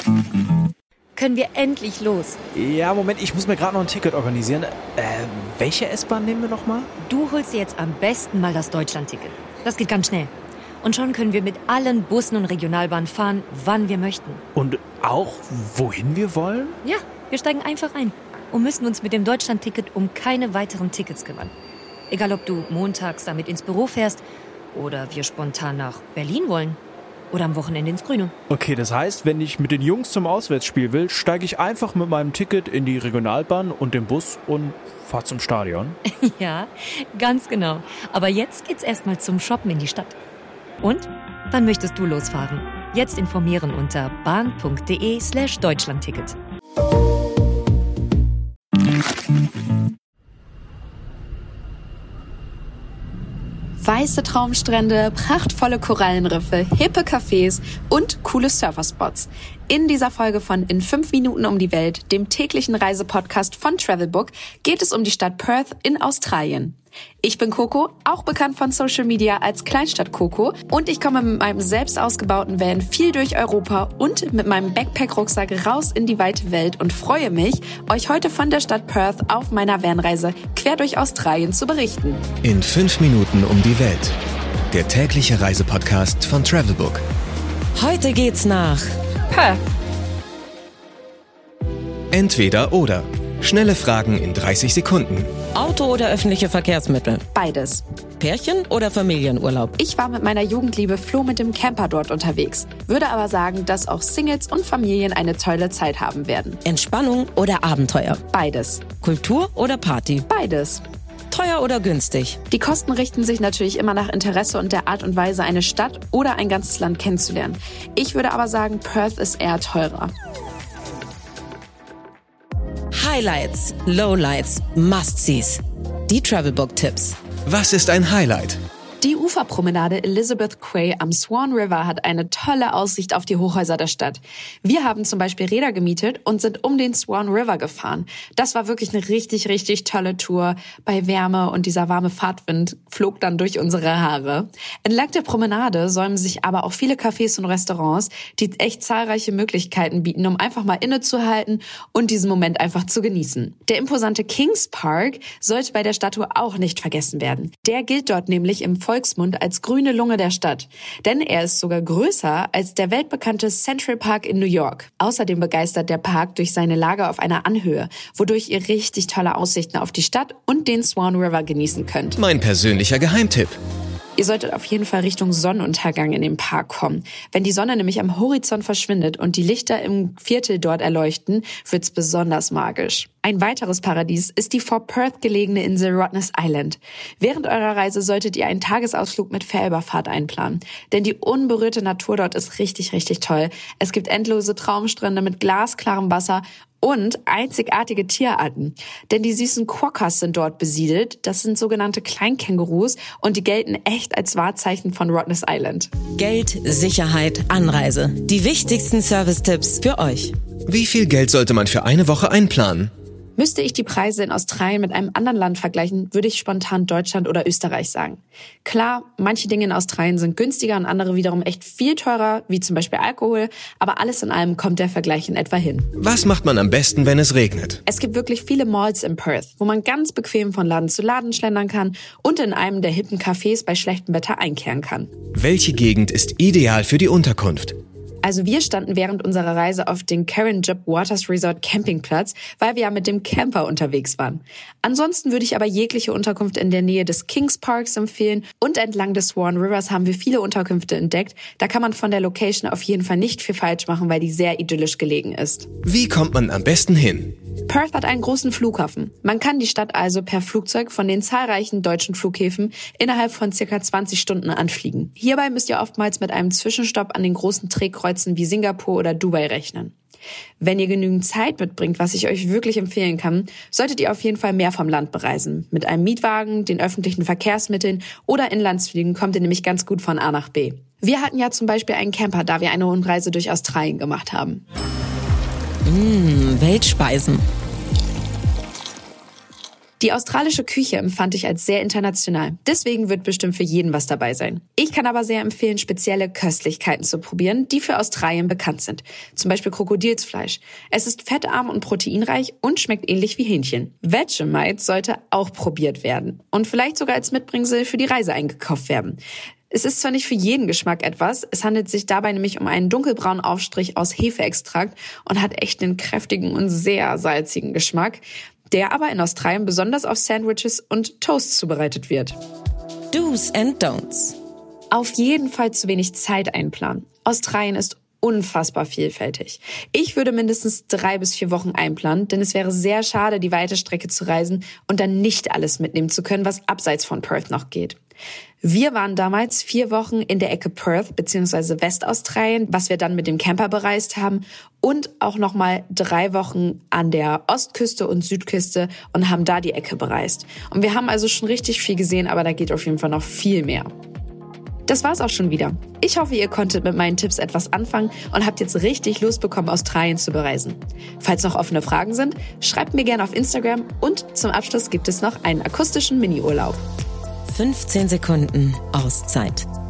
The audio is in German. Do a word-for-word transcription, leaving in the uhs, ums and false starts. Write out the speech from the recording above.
Können wir endlich los? Ja, Moment, ich muss mir gerade noch ein Ticket organisieren. Äh, welche S-Bahn nehmen wir nochmal? Du holst dir jetzt am besten mal das Deutschland-Ticket. Das geht ganz schnell. Und schon können wir mit allen Bussen und Regionalbahnen fahren, wann wir möchten. Und auch, wohin wir wollen? Ja, wir steigen einfach ein und müssen uns mit dem Deutschland-Ticket um keine weiteren Tickets kümmern. Egal, ob du montags damit ins Büro fährst oder wir spontan nach Berlin wollen. Oder am Wochenende ins Grüne. Okay, das heißt, wenn ich mit den Jungs zum Auswärtsspiel will, steige ich einfach mit meinem Ticket in die Regionalbahn und den Bus und fahre zum Stadion. Ja, ganz genau. Aber jetzt geht's erstmal zum Shoppen in die Stadt. Und? Wann möchtest du losfahren? Jetzt informieren unter bahn.de slash Deutschlandticket. Weiße Traumstrände, prachtvolle Korallenriffe, hippe Cafés und coole Surferspots. In dieser Folge von In fünf Minuten um die Welt, dem täglichen Reisepodcast von Travelbook, geht es um die Stadt Perth in Australien. Ich bin Coco, auch bekannt von Social Media als Kleinstadt Coco, und ich komme mit meinem selbst ausgebauten Van viel durch Europa und mit meinem Backpack-Rucksack raus in die weite Welt und freue mich, euch heute von der Stadt Perth auf meiner Vanreise quer durch Australien zu berichten. In fünf Minuten um die Welt, der tägliche Reisepodcast von Travelbook. Heute geht's nach Perth. Entweder oder. Schnelle Fragen in dreißig Sekunden. Auto oder öffentliche Verkehrsmittel? Beides. Pärchen oder Familienurlaub? Ich war mit meiner Jugendliebe Flo mit dem Camper dort unterwegs, würde aber sagen, dass auch Singles und Familien eine tolle Zeit haben werden. Entspannung oder Abenteuer? Beides. Kultur oder Party? Beides. Teuer oder günstig? Die Kosten richten sich natürlich immer nach Interesse und der Art und Weise, eine Stadt oder ein ganzes Land kennenzulernen. Ich würde aber sagen, Perth ist eher teurer. Highlights, Lowlights, Must-Sees. Die Travelbook-Tipps. Was ist ein Highlight? Die Uferpromenade Elizabeth Quay am Swan River hat eine tolle Aussicht auf die Hochhäuser der Stadt. Wir haben zum Beispiel Räder gemietet und sind um den Swan River gefahren. Das war wirklich eine richtig, richtig tolle Tour bei Wärme, und dieser warme Fahrtwind flog dann durch unsere Haare. Entlang der Promenade säumen sich aber auch viele Cafés und Restaurants, die echt zahlreiche Möglichkeiten bieten, um einfach mal innezuhalten und diesen Moment einfach zu genießen. Der imposante Kings Park sollte bei der Statue auch nicht vergessen werden. Der gilt dort nämlich im Volksmund als grüne Lunge der Stadt. Denn er ist sogar größer als der weltbekannte Central Park in New York. Außerdem begeistert der Park durch seine Lage auf einer Anhöhe, wodurch ihr richtig tolle Aussichten auf die Stadt und den Swan River genießen könnt. Mein persönlicher Geheimtipp. Ihr solltet auf jeden Fall Richtung Sonnenuntergang in den Park kommen. Wenn die Sonne nämlich am Horizont verschwindet und die Lichter im Viertel dort erleuchten, wird's besonders magisch. Ein weiteres Paradies ist die vor Perth gelegene Insel Rottnest Island. Während eurer Reise solltet ihr einen Tagesausflug mit Fährüberfahrt einplanen. Denn die unberührte Natur dort ist richtig, richtig toll. Es gibt endlose Traumstrände mit glasklarem Wasser und einzigartige Tierarten. Denn die süßen Quokkas sind dort besiedelt. Das sind sogenannte Kleinkängurus und die gelten echt als Wahrzeichen von Rottnest Island. Geld, Sicherheit, Anreise. Die wichtigsten Service-Tipps für euch. Wie viel Geld sollte man für eine Woche einplanen? Müsste ich die Preise in Australien mit einem anderen Land vergleichen, würde ich spontan Deutschland oder Österreich sagen. Klar, manche Dinge in Australien sind günstiger und andere wiederum echt viel teurer, wie zum Beispiel Alkohol, aber alles in allem kommt der Vergleich in etwa hin. Was macht man am besten, wenn es regnet? Es gibt wirklich viele Malls in Perth, wo man ganz bequem von Laden zu Laden schlendern kann und in einem der hippen Cafés bei schlechtem Wetter einkehren kann. Welche Gegend ist ideal für die Unterkunft? Also wir standen während unserer Reise auf dem Caringjub Waters Resort Campingplatz, weil wir ja mit dem Camper unterwegs waren. Ansonsten würde ich aber jegliche Unterkunft in der Nähe des Kings Parks empfehlen, und entlang des Swan Rivers haben wir viele Unterkünfte entdeckt. Da kann man von der Location auf jeden Fall nicht viel falsch machen, weil die sehr idyllisch gelegen ist. Wie kommt man am besten hin? Perth hat einen großen Flughafen. Man kann die Stadt also per Flugzeug von den zahlreichen deutschen Flughäfen innerhalb von circa zwanzig Stunden anfliegen. Hierbei müsst ihr oftmals mit einem Zwischenstopp an den großen Drehkreuzen wie Singapur oder Dubai rechnen. Wenn ihr genügend Zeit mitbringt, was ich euch wirklich empfehlen kann, solltet ihr auf jeden Fall mehr vom Land bereisen. Mit einem Mietwagen, den öffentlichen Verkehrsmitteln oder Inlandsflügen kommt ihr nämlich ganz gut von A nach B. Wir hatten ja zum Beispiel einen Camper, da wir eine Rundreise durch Australien gemacht haben. Mmh, Weltspeisen. Die australische Küche empfand ich als sehr international. Deswegen wird bestimmt für jeden was dabei sein. Ich kann aber sehr empfehlen, spezielle Köstlichkeiten zu probieren, die für Australien bekannt sind. Zum Beispiel Krokodilsfleisch. Es ist fettarm und proteinreich und schmeckt ähnlich wie Hähnchen. Vegemite sollte auch probiert werden und vielleicht sogar als Mitbringsel für die Reise eingekauft werden. Es ist zwar nicht für jeden Geschmack etwas, es handelt sich dabei nämlich um einen dunkelbraunen Aufstrich aus Hefeextrakt und hat echt einen kräftigen und sehr salzigen Geschmack, der aber in Australien besonders auf Sandwiches und Toast zubereitet wird. Do's and Don'ts. Auf jeden Fall zu wenig Zeit einplanen. Australien ist unfassbar vielfältig. Ich würde mindestens drei bis vier Wochen einplanen, denn es wäre sehr schade, die weite Strecke zu reisen und dann nicht alles mitnehmen zu können, was abseits von Perth noch geht. Wir waren damals vier Wochen in der Ecke Perth bzw. Westaustralien, was wir dann mit dem Camper bereist haben, und auch nochmal drei Wochen an der Ostküste und Südküste und haben da die Ecke bereist. Und wir haben also schon richtig viel gesehen, aber da geht auf jeden Fall noch viel mehr. Das war's auch schon wieder. Ich hoffe, ihr konntet mit meinen Tipps etwas anfangen und habt jetzt richtig Lust bekommen, Australien zu bereisen. Falls noch offene Fragen sind, schreibt mir gerne auf Instagram und zum Abschluss gibt es noch einen akustischen Mini-Urlaub. fünfzehn Sekunden Auszeit.